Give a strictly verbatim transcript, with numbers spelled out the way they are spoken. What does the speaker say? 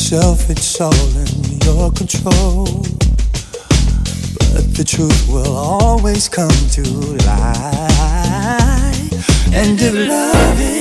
yourself, it's all in your control. But the truth will always come to light. And if love is